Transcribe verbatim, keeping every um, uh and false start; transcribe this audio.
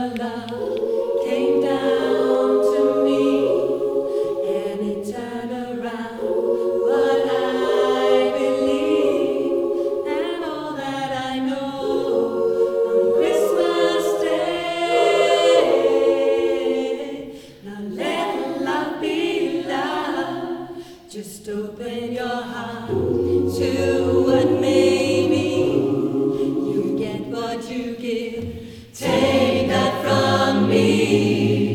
your love came down to me, and it turned around what I believe and all that I know on Christmas Day. Now let love be love. Just open your heart to what may be. You get what you give. Take that from me.